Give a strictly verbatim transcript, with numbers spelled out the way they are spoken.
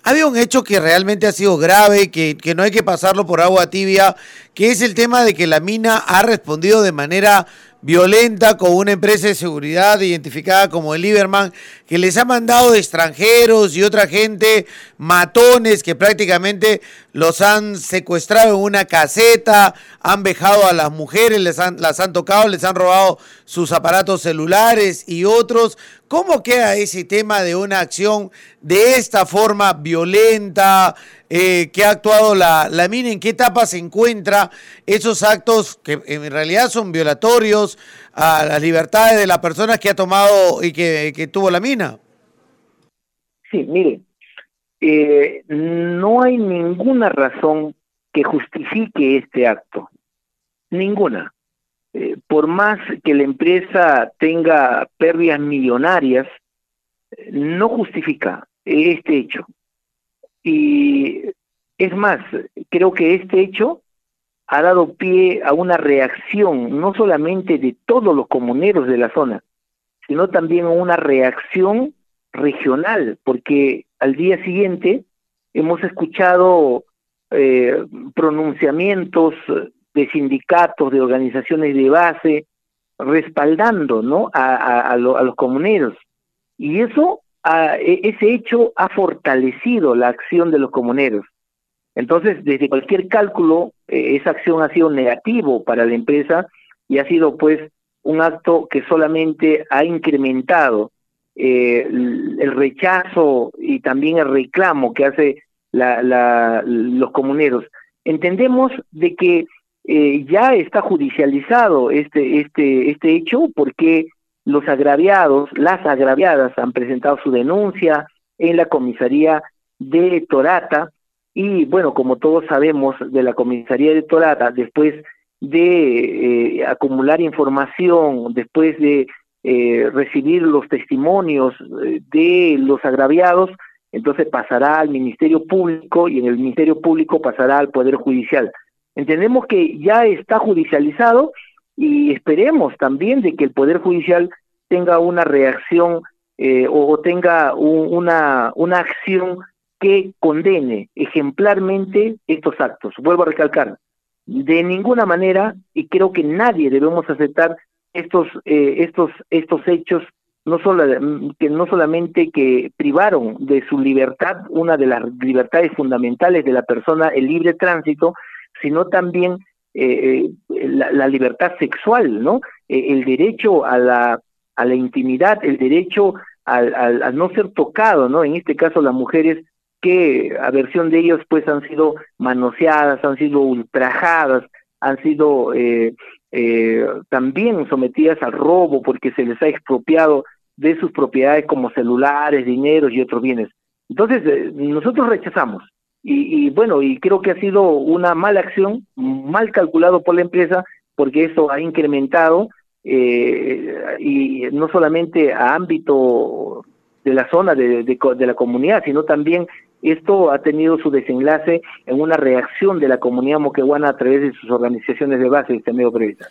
había un hecho que realmente ha sido grave, que, que no hay que pasarlo por agua tibia, que es el tema de que la mina ha respondido de manera violenta con una empresa de seguridad identificada como el Lieberman, que les ha mandado extranjeros y otra gente, matones, que prácticamente los han secuestrado en una caseta, han vejado a las mujeres, les han, las han tocado, les han robado sus aparatos celulares y otros. ¿Cómo queda ese tema de una acción de esta forma violenta eh, que ha actuado la, la mina? ¿En qué etapa se encuentra esos actos que en realidad son violatorios a las libertades de las personas que ha tomado y que, que tuvo la mina? Sí, mire, eh, no hay ninguna razón que justifique este acto, ninguna. Eh, por más que la empresa tenga pérdidas millonarias, no justifica este hecho. Y es más, creo que este hecho ha dado pie a una reacción, no solamente de todos los comuneros de la zona, sino también a una reacción regional, porque al día siguiente hemos escuchado eh, pronunciamientos de sindicatos, de organizaciones de base, respaldando, ¿no?, a, a, a, lo, a los comuneros. Y eso, a, ese hecho ha fortalecido la acción de los comuneros. Entonces, desde cualquier cálculo, eh, esa acción ha sido negativo para la empresa y ha sido, pues, un acto que solamente ha incrementado eh, el rechazo y también el reclamo que hace la, la, los comuneros. Entendemos de que eh, ya está judicializado este, este, este hecho, porque los agraviados, las agraviadas han presentado su denuncia en la comisaría de Torata. Y bueno, como todos sabemos, de la comisaría de Torata, después de eh, acumular información, después de eh, recibir los testimonios de los agraviados, entonces pasará al Ministerio Público y en el Ministerio Público pasará al Poder Judicial. Entendemos que ya está judicializado y esperemos también de que el Poder Judicial tenga una reacción eh, o, o tenga un, una, una acción que condene ejemplarmente estos actos. Vuelvo a recalcar, de ninguna manera, y creo que nadie debemos aceptar estos eh, estos estos hechos, no solo que no solamente que privaron de su libertad, una de las libertades fundamentales de la persona, el libre tránsito, sino también eh, la, la libertad sexual, ¿no? Eh, el derecho a la a la intimidad, el derecho al, al, al no ser tocado, ¿no? En este caso las mujeres, que a versión de ellos pues han sido manoseadas, han sido ultrajadas, han sido eh, eh, también sometidas al robo porque se les ha expropiado de sus propiedades como celulares, dineros y otros bienes. Entonces eh, nosotros rechazamos y, y bueno, y creo que ha sido una mala acción, mal calculado por la empresa, porque eso ha incrementado eh, y no solamente a ámbito de la zona, de, de, de la comunidad, sino también esto ha tenido su desenlace en una reacción de la comunidad moqueguana a través de sus organizaciones de base, este medio periodista.